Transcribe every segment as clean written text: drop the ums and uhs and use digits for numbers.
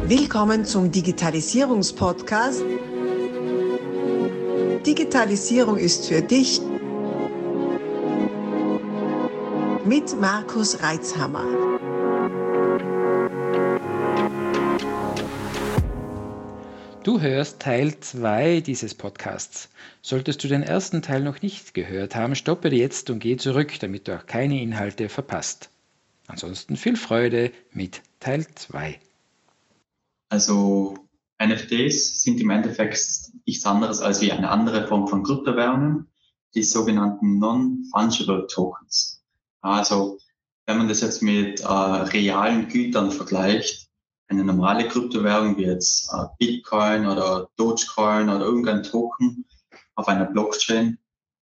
Willkommen zum Digitalisierungspodcast. Digitalisierung ist für dich mit Markus Reitzhammer. Du hörst Teil 2 dieses Podcasts. Solltest du den ersten Teil noch nicht gehört haben, stoppe jetzt und geh zurück, damit du auch keine Inhalte verpasst. Ansonsten viel Freude mit Teil 2. Also NFTs sind im Endeffekt nichts anderes als wie eine andere Form von Kryptowährungen, die sogenannten Non-Fungible Tokens. Also wenn man das jetzt mit realen Gütern vergleicht, eine normale Kryptowährung wie jetzt Bitcoin oder Dogecoin oder irgendein Token auf einer Blockchain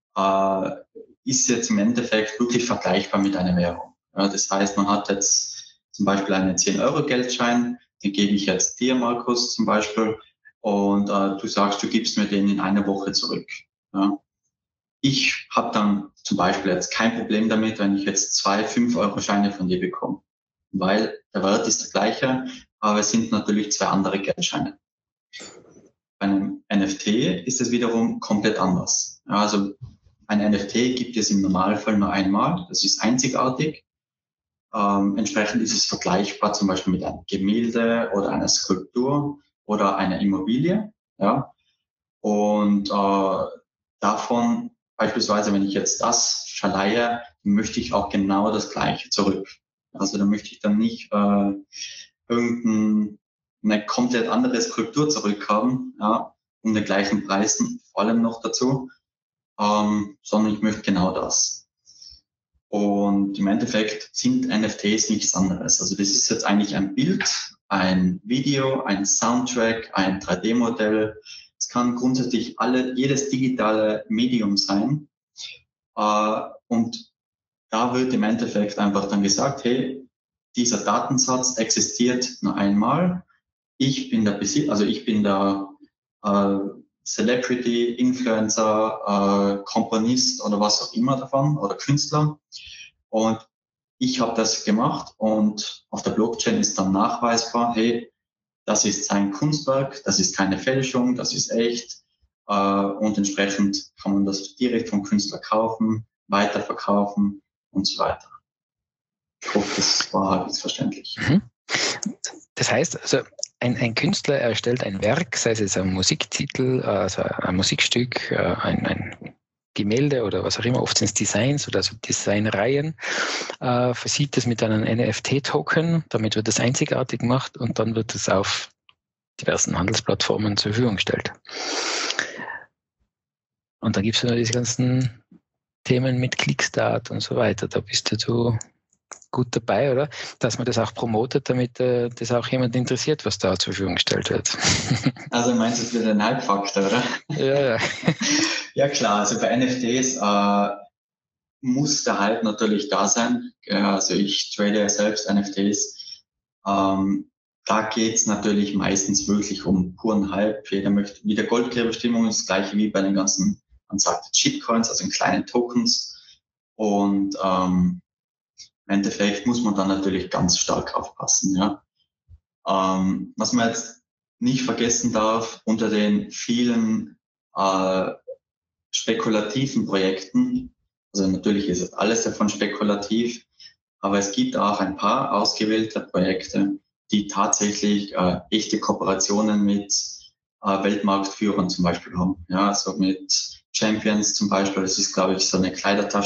ist jetzt im Endeffekt wirklich vergleichbar mit einer Währung. Ja, das heißt, man hat jetzt zum Beispiel einen 10-Euro-Geldschein, den gebe ich jetzt dir, Markus, zum Beispiel, und du sagst, du gibst mir den in einer Woche zurück. Ja. Ich habe dann zum Beispiel jetzt kein Problem damit, wenn ich jetzt 2 5-Euro-Scheine von dir bekomme, weil der Wert ist der gleiche, aber es sind natürlich 2 andere Geldscheine. Bei einem NFT ist es wiederum komplett anders. Ja, also ein NFT gibt es im Normalfall nur einmal, das ist einzigartig. Entsprechend ist es vergleichbar zum Beispiel mit einem Gemälde oder einer Skulptur oder einer Immobilie. Ja? Und davon beispielsweise, wenn ich jetzt das verleihe, möchte ich auch genau das Gleiche zurück. Also da möchte ich dann nicht irgendeine komplett andere Skulptur zurückhaben, ja, um den gleichen Preisen, vor allem noch dazu, sondern ich möchte genau das. Und im Endeffekt sind NFTs nichts anderes. Also das ist jetzt eigentlich ein Bild, ein Video, ein Soundtrack, ein 3D-Modell. Es kann grundsätzlich jedes digitale Medium sein. Und da wird im Endeffekt einfach dann gesagt, hey, dieser Datensatz existiert nur einmal. Ich bin der Celebrity, Influencer, Komponist oder was auch immer davon oder Künstler. Und ich habe das gemacht und auf der Blockchain ist dann nachweisbar, hey, das ist sein Kunstwerk, das ist keine Fälschung, das ist echt. Und entsprechend kann man das direkt vom Künstler kaufen, weiterverkaufen und so weiter. Ich hoffe, das war halbwegs verständlich. Das heißt, also ein Künstler erstellt ein Werk, sei es jetzt ein Musiktitel, also ein Musikstück, ein Gemälde oder was auch immer, oft sind es Designs oder so Designreihen, versieht es mit einem NFT-Token, damit wird das einzigartig gemacht und dann wird es auf diversen Handelsplattformen zur Verfügung gestellt. Und dann gibt es ja noch diese ganzen Themen mit Clickstart und so weiter, da bist du gut dabei, oder? Dass man das auch promotet, damit das auch jemand interessiert, was da zur Verfügung gestellt wird. Also meinst du es wieder ein Hype-Faktor, oder? Ja. Ja klar, also bei NFTs muss der Hype natürlich da sein. Also ich trade ja selbst NFTs. Da geht's natürlich meistens wirklich um puren Hype. Jeder möchte, wie der Goldgräberstimmung ist das gleiche wie bei den ganzen, man sagt Shitcoins, also in kleinen Tokens. Und im Endeffekt muss man dann natürlich ganz stark aufpassen. Ja. Was man jetzt nicht vergessen darf, unter den vielen spekulativen Projekten, also natürlich ist alles davon spekulativ, aber es gibt auch ein paar ausgewählte Projekte, die tatsächlich echte Kooperationen mit Weltmarktführern zum Beispiel haben. Ja, also mit Champions zum Beispiel, das ist, glaube ich, so eine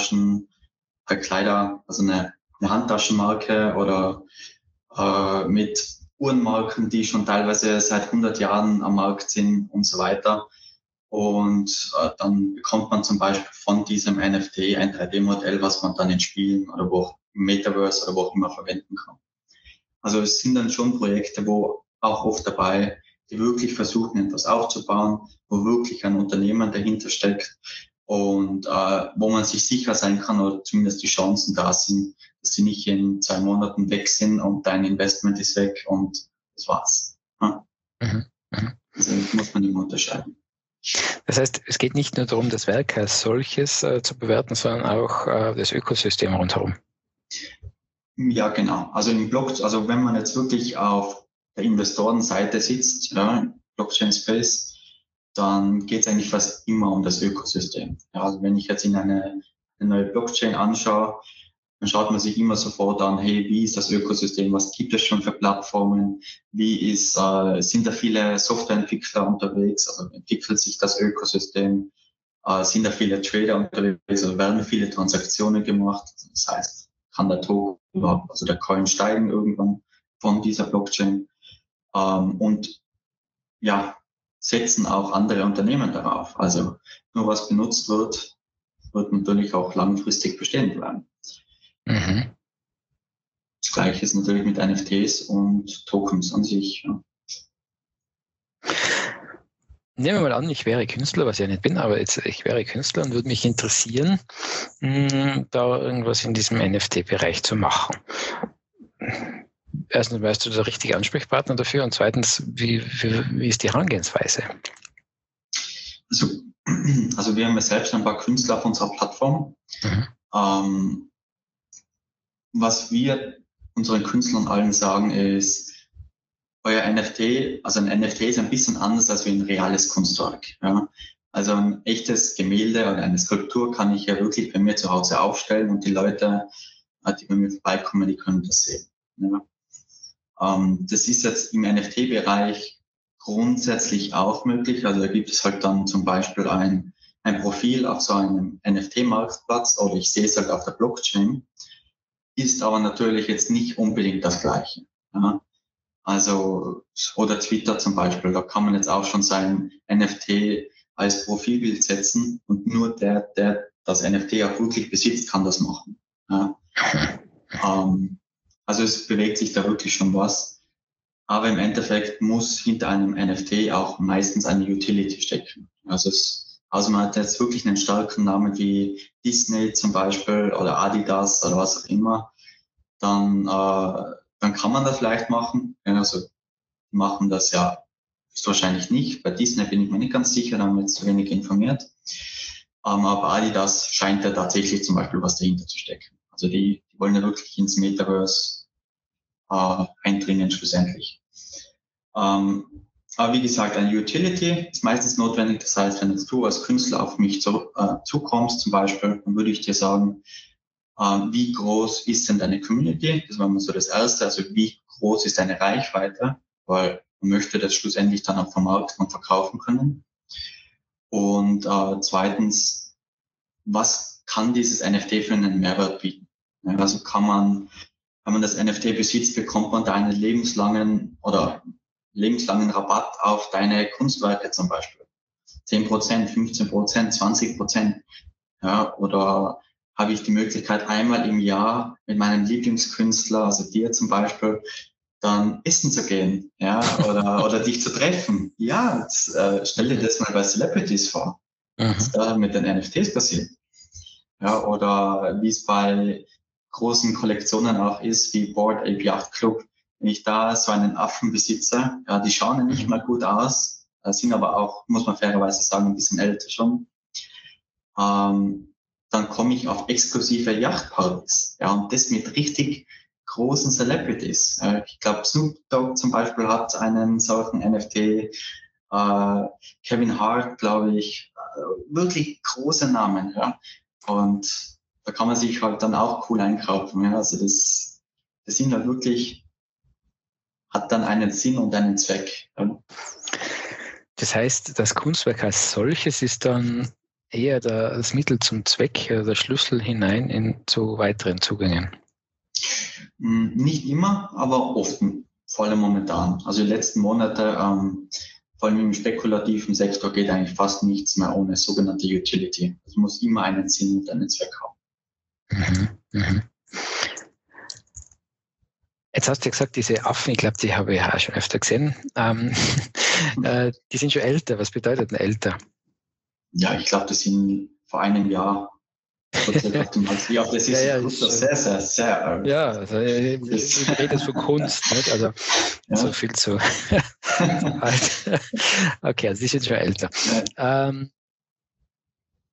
also eine Handtaschenmarke oder mit Uhrenmarken, die schon teilweise seit 100 Jahren am Markt sind und so weiter. Und dann bekommt man zum Beispiel von diesem NFT ein 3D-Modell, was man dann in Spielen oder wo auch im Metaverse oder wo auch immer verwenden kann. Also es sind dann schon Projekte, wo auch oft dabei, die wirklich versuchen, etwas aufzubauen, wo wirklich ein Unternehmen dahinter steckt und wo man sich sicher sein kann oder zumindest die Chancen da sind, dass sie nicht in 2 Monaten weg sind und dein Investment ist weg und das war's. Ja? Also das muss man immer unterscheiden. Das heißt, es geht nicht nur darum, das Werk als solches zu bewerten, sondern auch das Ökosystem rundherum. Ja, genau. Also im Block, also wenn man jetzt wirklich auf der Investorenseite sitzt, ja, Blockchain Space, dann geht es eigentlich fast immer um das Ökosystem. Ja, also wenn ich jetzt in eine neue Blockchain anschaue, dann schaut man sich immer sofort an, hey, wie ist das Ökosystem, was gibt es schon für Plattformen, sind da viele Softwareentwickler unterwegs, also entwickelt sich das Ökosystem, sind da viele Trader unterwegs, also werden viele Transaktionen gemacht, das heißt, kann der Token überhaupt, also der Coin steigen irgendwann von dieser Blockchain, und ja, setzen auch andere Unternehmen darauf. Also nur was benutzt wird, wird natürlich auch langfristig bestehen bleiben. Mhm. Das Gleiche ist natürlich mit NFTs und Tokens an sich. Ja. Nehmen wir mal an, ich wäre Künstler, was ich ja nicht bin, aber ich wäre Künstler und würde mich interessieren, da irgendwas in diesem NFT-Bereich zu machen. Erstens, weißt du der richtige Ansprechpartner dafür? Und zweitens, wie ist die Herangehensweise? Also wir haben ja selbst ein paar Künstler auf unserer Plattform. Mhm. Was wir unseren Künstlern allen sagen ist, euer NFT, also ein NFT ist ein bisschen anders als wie ein reales Kunstwerk. Ja. Also ein echtes Gemälde oder eine Skulptur kann ich ja wirklich bei mir zu Hause aufstellen und die Leute, die bei mir vorbeikommen, die können das sehen. Ja. Das ist jetzt im NFT-Bereich grundsätzlich auch möglich. Also da gibt es halt dann zum Beispiel ein Profil auf so einem NFT-Marktplatz oder ich sehe es halt auf der Blockchain, ist aber natürlich jetzt nicht unbedingt das Gleiche. Ja. Also, oder Twitter zum Beispiel, da kann man jetzt auch schon sein NFT als Profilbild setzen und nur der das NFT auch wirklich besitzt, kann das machen. Ja. Also es bewegt sich da wirklich schon was. Aber im Endeffekt muss hinter einem NFT auch meistens eine Utility stecken. Also man hat jetzt wirklich einen starken Namen wie Disney zum Beispiel oder Adidas oder was auch immer, dann kann man das vielleicht machen. Ja, also die machen das ja wahrscheinlich nicht. Bei Disney bin ich mir nicht ganz sicher, da haben wir jetzt zu wenig informiert. Aber Adidas scheint ja tatsächlich zum Beispiel was dahinter zu stecken. Also die wollen ja wirklich ins Metaverse eindringen schlussendlich. Aber wie gesagt, eine Utility ist meistens notwendig. Das heißt, wenn jetzt du als Künstler auf mich zukommst zum Beispiel, dann würde ich dir sagen, wie groß ist denn deine Community? Das war mal so das Erste. Also wie groß ist deine Reichweite? Weil man möchte das schlussendlich dann auch vermarkten und verkaufen können. Und zweitens, was kann dieses NFT für einen Mehrwert bieten? Ja, also wenn man das NFT besitzt, bekommt man da einen lebenslangen Rabatt auf deine Kunstwerke zum Beispiel. 10%, 15%, 20%. Ja, oder habe ich die Möglichkeit, einmal im Jahr mit meinem Lieblingskünstler, also dir zum Beispiel, dann essen zu gehen, ja, oder dich zu treffen. Ja, stell dir das mal bei Celebrities vor, was da mit den NFTs passiert. Ja, oder wie es bei großen Kollektionen auch ist, wie Bored Ape Yacht Club. Wenn ich da so einen Affen besitze, ja, die schauen ja nicht mal gut aus, sind aber auch, muss man fairerweise sagen, ein bisschen älter schon. Dann komme ich auf exklusive Yachtpartys. Ja, und das mit richtig großen Celebrities. Ich glaube, Snoop Dogg zum Beispiel hat einen solchen NFT. Kevin Hart, glaube ich, wirklich große Namen. Ja. Und da kann man sich halt dann auch cool einkaufen. Ja. Also das sind halt wirklich, hat dann einen Sinn und einen Zweck. Ja. Das heißt, das Kunstwerk als solches ist dann eher das Mittel zum Zweck, der Schlüssel hinein zu weiteren Zugängen? Nicht immer, aber oft, vor allem momentan. Also die letzten Monate, vor allem im spekulativen Sektor, geht eigentlich fast nichts mehr ohne sogenannte Utility. Es muss immer einen Sinn und einen Zweck haben. Jetzt hast du ja gesagt, diese Affen, ich glaube, die habe ich auch schon öfter gesehen, die sind schon älter. Was bedeutet denn älter? Ja, ich glaube, das sind vor einem Jahr. Das ist sehr, sehr, sehr alt. Ja, also ich rede jetzt von Kunst, nicht? Also ja. So viel zu alt. Okay, also die sind schon älter. Ja.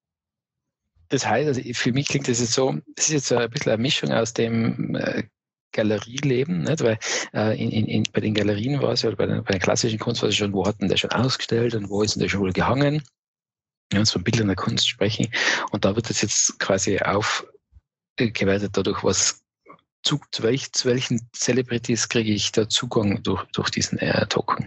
Das heißt, also für mich klingt das jetzt so, das ist jetzt so ein bisschen eine Mischung aus dem Galerieleben, nicht? Weil bei den Galerien war es ja, oder bei der klassischen Kunst war es schon, wo hat denn der schon ausgestellt und wo ist denn der schon wohl gehangen? Wenn wir uns von Bildern der Kunst sprechen. Und da wird das jetzt quasi aufgewertet dadurch, zu welchen Celebrities kriege ich da Zugang durch diesen Token.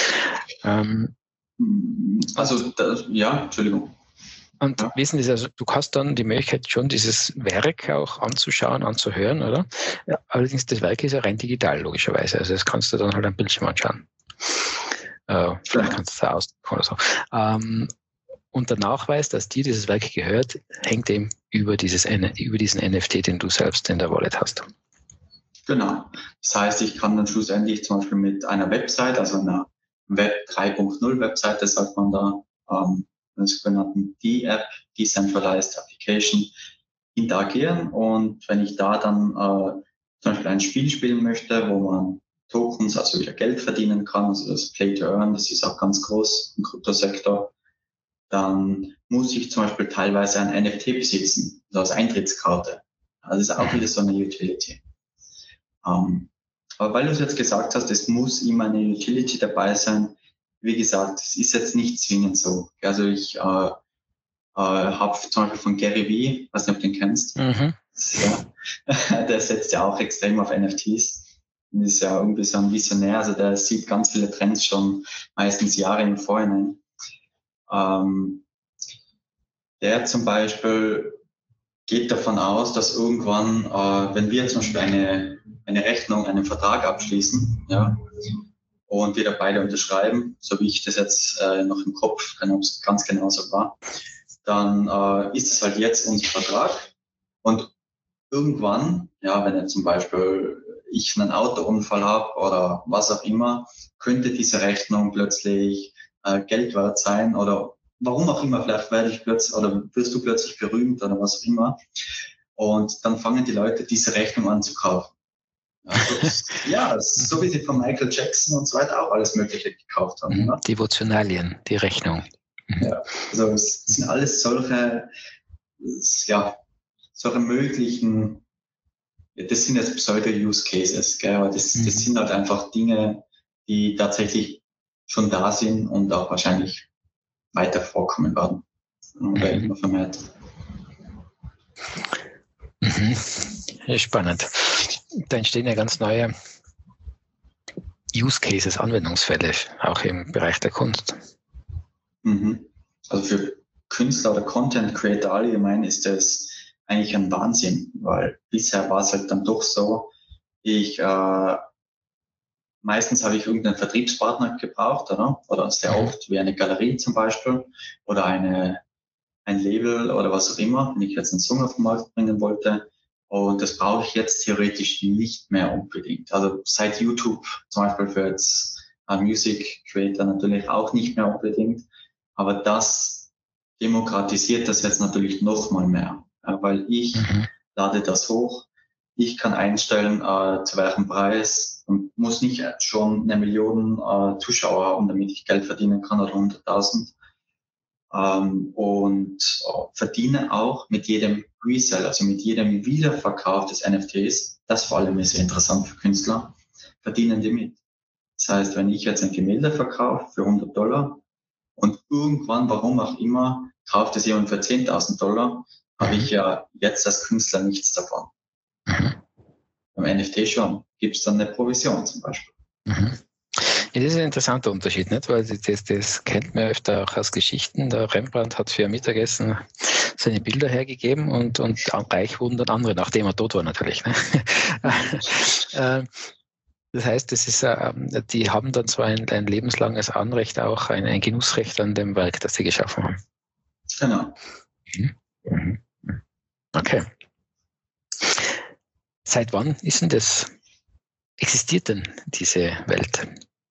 Entschuldigung. Und wissen Sie, also du hast dann die Möglichkeit schon, dieses Werk auch anzuschauen, anzuhören, oder? Ja, allerdings, das Werk ist ja rein digital, logischerweise. Also das kannst du dann halt am Bildschirm anschauen. Vielleicht kannst du es ausdrucken oder so. Und der Nachweis, dass dir dieses Werk gehört, hängt eben über diesen NFT, den du selbst in der Wallet hast. Genau. Das heißt, ich kann dann schlussendlich zum Beispiel mit einer Website, also einer Web 3.0 Webseite, sagt man da, einer sogenannten D-App, Decentralized Application, interagieren. Und wenn ich da dann zum Beispiel ein Spiel spielen möchte, wo man Tokens, also wieder Geld verdienen kann, also das Play to Earn, das ist auch ganz groß im Kryptosektor, dann muss ich zum Beispiel teilweise ein NFT besitzen, also als Eintrittskarte. Also das ist auch wieder so eine Utility. Aber weil du es jetzt gesagt hast, es muss immer eine Utility dabei sein, wie gesagt, es ist jetzt nicht zwingend so. Also ich habe zum Beispiel von Gary Vee, weiß nicht, ob du den kennst, ja, der setzt ja auch extrem auf NFTs. Und ist ja irgendwie so ein Visionär, also der sieht ganz viele Trends schon meistens Jahre im Vorhinein. Der zum Beispiel geht davon aus, dass irgendwann, wenn wir zum Beispiel eine Rechnung, einen Vertrag abschließen, ja, und wir da beide unterschreiben, so wie ich das jetzt noch im Kopf, keine Ahnung, ob es ganz genau so war, dann ist es halt jetzt unser Vertrag. Und irgendwann, ja, wenn jetzt zum Beispiel ich einen Autounfall habe oder was auch immer, könnte diese Rechnung plötzlich Geld wert sein oder warum auch immer, vielleicht werde ich plötzlich oder wirst du plötzlich berühmt oder was auch immer. Und dann fangen die Leute diese Rechnung an zu kaufen. Also, so wie sie von Michael Jackson und so weiter auch alles Mögliche gekauft haben. Ne? Devotionalien, die Rechnung. Ja, also es sind alles solche möglichen, das sind jetzt Pseudo-Use-Cases, gell? Aber das sind halt einfach Dinge, die tatsächlich schon da sind und auch wahrscheinlich weiter vorkommen werden. Oder immer vermehrt. Spannend. Da entstehen ja ganz neue Use Cases, Anwendungsfälle, auch im Bereich der Kunst. Also für Künstler oder Content Creator allgemein ist das eigentlich ein Wahnsinn, weil bisher war es halt dann doch so, meistens habe ich irgendeinen Vertriebspartner gebraucht, oder sehr oft wie eine Galerie zum Beispiel oder ein Label oder was auch immer, wenn ich jetzt einen Song auf den Markt bringen wollte. Und das brauche ich jetzt theoretisch nicht mehr unbedingt. Also seit YouTube zum Beispiel für jetzt Music Creator natürlich auch nicht mehr unbedingt. Aber das demokratisiert das jetzt natürlich noch mal mehr, weil ich lade das hoch. Ich kann einstellen, zu welchem Preis und muss nicht schon 1 Million Zuschauer haben, damit ich Geld verdienen kann oder 100.000. Und verdiene auch mit jedem Resell, also mit jedem Wiederverkauf des NFTs, das vor allem ist interessant für Künstler, verdienen die mit. Das heißt, wenn ich jetzt ein Gemälde verkaufe für $100 und irgendwann, warum auch immer, kauft es jemand für $10.000, habe ich ja jetzt als Künstler nichts davon. Beim NFT schon. Gibt es dann eine Provision zum Beispiel. Ja, das ist ein interessanter Unterschied, nicht? Weil das kennt man öfter auch aus Geschichten. Der Rembrandt hat für ein Mittagessen seine Bilder hergegeben und reich wurden dann andere, nachdem er tot war natürlich. Ne? Das heißt, das ist, die haben dann so ein lebenslanges Anrecht, auch ein Genussrecht an dem Werk, das sie geschaffen haben. Genau. Okay. Seit wann ist denn das? Existiert denn diese Welt?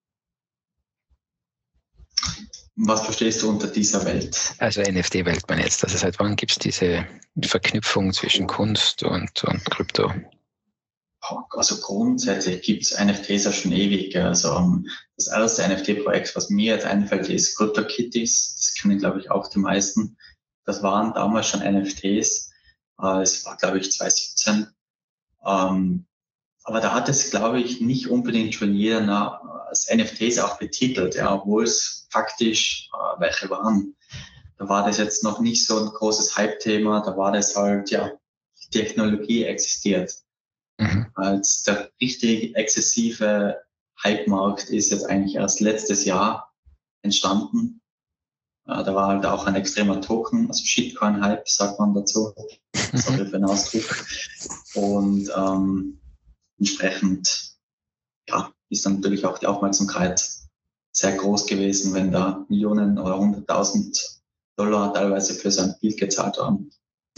Was verstehst du unter dieser Welt? Also NFT-Welt, meine ich jetzt. Also seit wann gibt es diese Verknüpfung zwischen Kunst und Krypto? Also grundsätzlich gibt es NFTs ja schon ewig. Also das erste NFT-Projekt, was mir jetzt einfällt, ist CryptoKitties. Das kennen, glaube ich, auch die meisten. Das waren damals schon NFTs. Es war, glaube ich, 2017. Aber da hat es, glaube ich, nicht unbedingt schon jeder als NFTs auch betitelt, ja, obwohl es faktisch welche waren. Da war das jetzt noch nicht so ein großes Hype-Thema, da war das halt, ja, die Technologie existiert. Als der richtig exzessive Hype-Markt ist jetzt eigentlich erst letztes Jahr entstanden. Da war halt auch ein extremer Token, also Shitcoin-Hype, sagt man dazu. Sorry für den Ausdruck. Und entsprechend ja, ist dann natürlich auch die Aufmerksamkeit sehr groß gewesen, wenn da Millionen oder 100.000 Dollar teilweise für sein Bild gezahlt haben.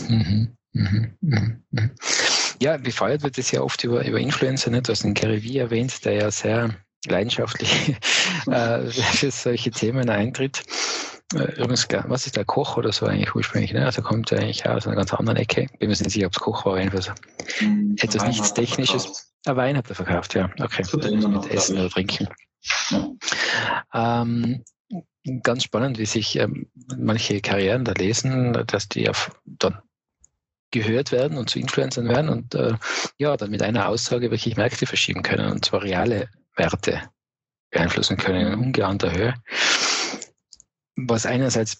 Ja, befeuert wird es ja oft über Influencer, nicht? Du hast den Gary Vee erwähnt, der ja sehr leidenschaftlich für solche Themen eintritt. Übrigens, was ist der Koch oder so eigentlich ursprünglich? Ne? Also kommt er eigentlich aus einer ganz anderen Ecke. Bin mir nicht sicher, ob es Koch war, jedenfalls. Etwas nichts Technisches. Wein hat er verkauft, ja. Okay. Mit Essen oder Trinken. Ja. Ganz spannend, wie sich manche Karrieren da lesen, dass die dann gehört werden und zu Influencern werden und dann mit einer Aussage wirklich Märkte verschieben können und zwar reale Werte beeinflussen können in ungeahnter Höhe. Was einerseits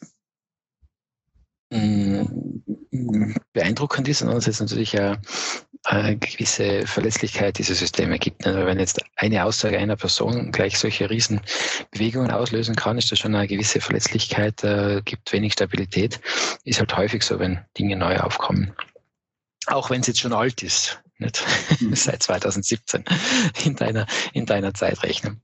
beeindruckend ist und andererseits natürlich eine gewisse Verlässlichkeit dieser Systeme gibt. Also wenn jetzt eine Aussage einer Person gleich solche Riesenbewegungen auslösen kann, ist das schon eine gewisse Verlässlichkeit, gibt wenig Stabilität. Ist halt häufig so, wenn Dinge neu aufkommen. Auch wenn es jetzt schon alt ist, nicht? Seit 2017 in deiner Zeitrechnung.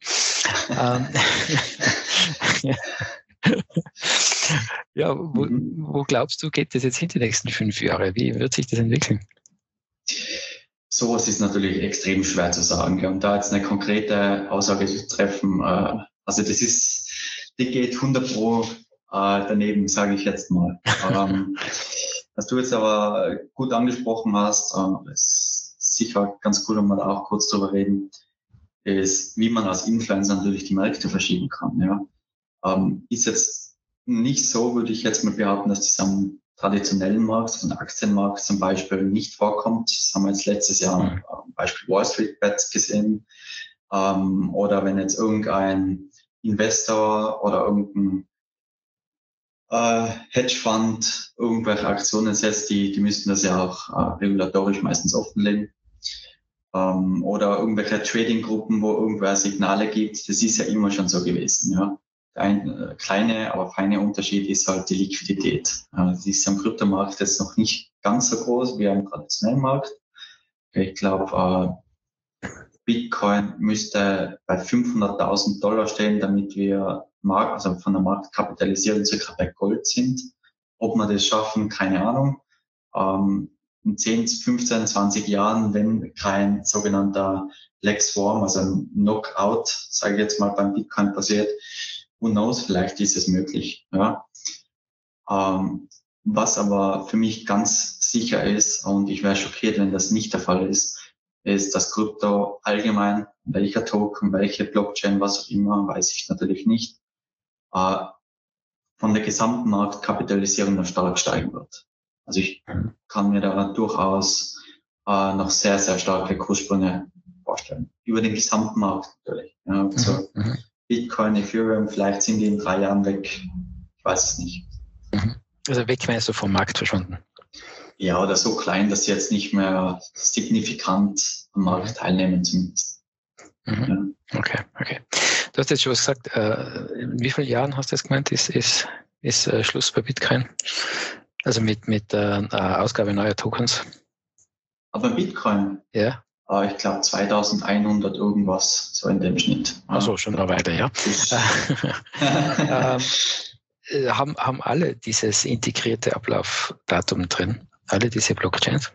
Ja, wo glaubst du, geht das jetzt hin die nächsten 5 Jahre? Wie wird sich das entwickeln? Sowas ist natürlich extrem schwer zu sagen. Und da jetzt eine konkrete Aussage zu treffen, also die geht 100% daneben, sage ich jetzt mal. Was du jetzt aber gut angesprochen hast, ist sicher ganz cool, um mal auch kurz drüber reden, ist, wie man als Influencer natürlich die Märkte verschieben kann. Ja. Ist jetzt nicht so, würde ich jetzt mal behaupten, dass das am traditionellen Markt, also am Aktienmarkt zum Beispiel, nicht vorkommt. Das haben wir jetzt letztes Jahr am Beispiel Wall Street Bets gesehen. Oder wenn jetzt irgendein Investor oder irgendein Hedgefund irgendwelche Aktionen setzt, die müssten das ja auch regulatorisch meistens offenlegen. Oder irgendwelche Trading-Gruppen, wo irgendwer Signale gibt, das ist ja immer schon so gewesen. Ja. Ein kleiner, aber feiner Unterschied ist halt die Liquidität. Die ist am Kryptomarkt jetzt noch nicht ganz so groß wie am traditionellen Markt. Ich glaube, Bitcoin müsste bei 500.000 Dollar stehen, damit wir also von der Marktkapitalisierung circa bei Gold sind. Ob wir das schaffen, keine Ahnung. In 10, 15, 20 Jahren, wenn kein sogenannter Black Swarm, also ein Knockout, sage ich jetzt mal, beim Bitcoin passiert, who knows, vielleicht ist es möglich. Ja. Was aber für mich ganz sicher ist, und ich wäre schockiert, wenn das nicht der Fall ist, dass Krypto allgemein, welcher Token, welche Blockchain, was auch immer, weiß ich natürlich nicht, von der gesamten Marktkapitalisierung noch stark steigen wird. Also ich kann mir da durchaus noch sehr, sehr starke Kurssprünge vorstellen. Über den gesamten Markt natürlich. Ja, also Bitcoin, Ethereum, vielleicht sind die in 3 Jahren weg. Ich weiß es nicht. Also weg meinst du vom Markt verschwunden? Ja, oder so klein, dass sie jetzt nicht mehr signifikant am Markt teilnehmen zumindest. Ja. Okay. Du hast jetzt schon was gesagt, in wie vielen Jahren hast du das gemeint, ist Schluss bei Bitcoin? Also mit Ausgabe neuer Tokens? Aber Bitcoin? Ja. Ich glaube 2100 irgendwas, so in dem Schnitt. Achso, schon noch weiter, ja. Haben alle dieses integrierte Ablaufdatum drin? Alle diese Blockchains?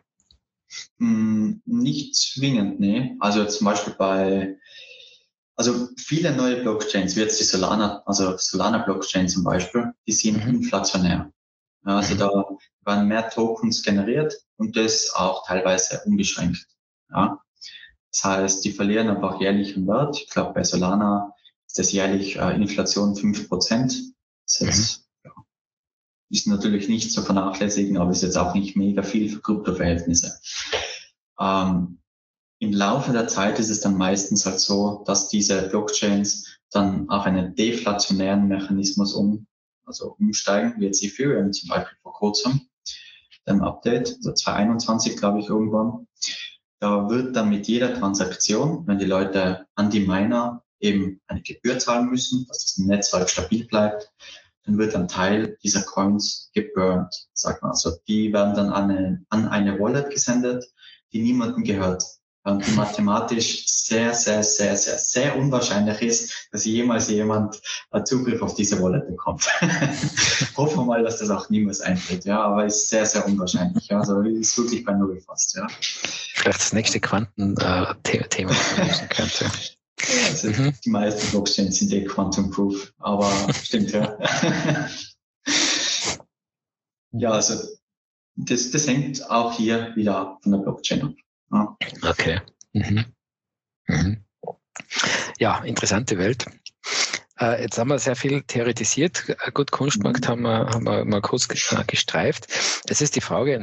Nicht zwingend, nee. Also zum Beispiel also viele neue Blockchains, wie jetzt die Solana-Blockchain zum Beispiel, die sind inflationär. Also da werden mehr Tokens generiert und das auch teilweise unbeschränkt. Ja. Das heißt, die verlieren einfach jährlich an Wert. Ich glaube, bei Solana ist das jährlich Inflation 5%. Das ist natürlich nicht zu vernachlässigen, aber ist jetzt auch nicht mega viel für Kryptoverhältnisse. im Laufe der Zeit ist es dann meistens halt so, dass diese Blockchains dann auf einen deflationären Mechanismus umsteigen, wie jetzt Ethereum zum Beispiel vor kurzem, im Update, also 2021 glaube ich irgendwann. Da wird dann mit jeder Transaktion, wenn die Leute an die Miner eben eine Gebühr zahlen müssen, dass das Netzwerk stabil bleibt, dann wird ein Teil dieser Coins geburnt, sagt man. Also die werden dann an eine Wallet gesendet, die niemandem gehört. Und die mathematisch sehr, sehr, sehr, sehr, sehr unwahrscheinlich ist, dass jemals jemand Zugriff auf diese Wallet bekommt. Hoffen wir mal, dass das auch niemals eintritt, ja, aber ist sehr, sehr unwahrscheinlich. Ja. Also ist wirklich bei Null fast, ja. Vielleicht das nächste Quanten-Thema, das man lösen könnte. Ja, also die meisten Blockchains sind Quantum Proof, aber stimmt, ja. Ja, also das hängt auch hier wieder von der Blockchain ab. Ja. Okay. Ja, interessante Welt. Jetzt haben wir sehr viel theoretisiert. Gut, Kunstmarkt haben wir mal kurz gestreift. Es ist die Frage,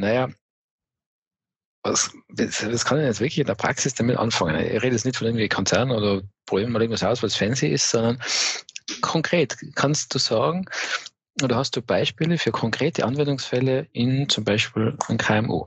was kann ich jetzt wirklich in der Praxis damit anfangen? Ich rede jetzt nicht von irgendwie Konzernen oder probieren mal irgendwas aus, was fancy ist, sondern konkret kannst du sagen, oder hast du Beispiele für konkrete Anwendungsfälle in zum Beispiel ein KMU?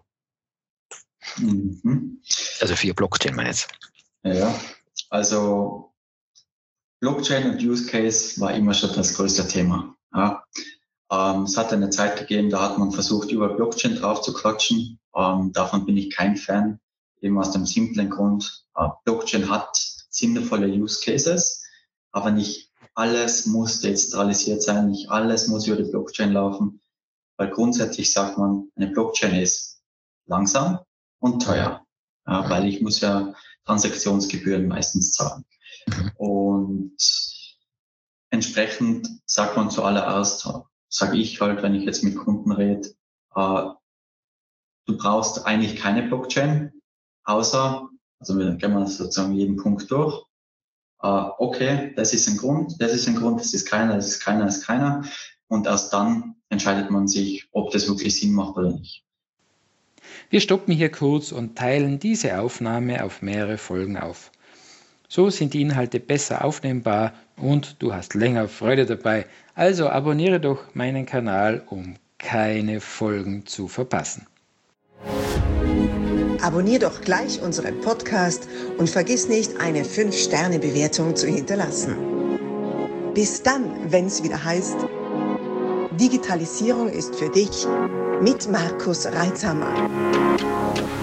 Also für Blockchain meine ich jetzt. Ja, also Blockchain und Use Case war immer schon das größte Thema. Ja. Es hat eine Zeit gegeben, da hat man versucht, über Blockchain drauf zu quatschen. Davon bin ich kein Fan, eben aus dem simplen Grund, Blockchain hat sinnvolle Use Cases, aber nicht alles muss dezentralisiert sein, nicht alles muss über die Blockchain laufen, weil grundsätzlich sagt man, eine Blockchain ist langsam und teuer, ja, weil ich muss ja Transaktionsgebühren meistens zahlen. Und entsprechend sagt man zuallererst, sage ich halt, wenn ich jetzt mit Kunden rede, du brauchst eigentlich keine Blockchain, außer, also wir gehen wir sozusagen jeden Punkt durch. Okay, das ist ein Grund, das ist ein Grund, das ist keiner, das ist keiner, das ist keiner. Und erst dann entscheidet man sich, ob das wirklich Sinn macht oder nicht. Wir stoppen hier kurz und teilen diese Aufnahme auf mehrere Folgen auf. So sind die Inhalte besser aufnehmbar und du hast länger Freude dabei. Also abonniere doch meinen Kanal, um keine Folgen zu verpassen. Abonnier doch gleich unseren Podcast und vergiss nicht, eine 5-Sterne-Bewertung zu hinterlassen. Bis dann, wenn es wieder heißt, Digitalisierung ist für dich mit Markus Reitzhammer.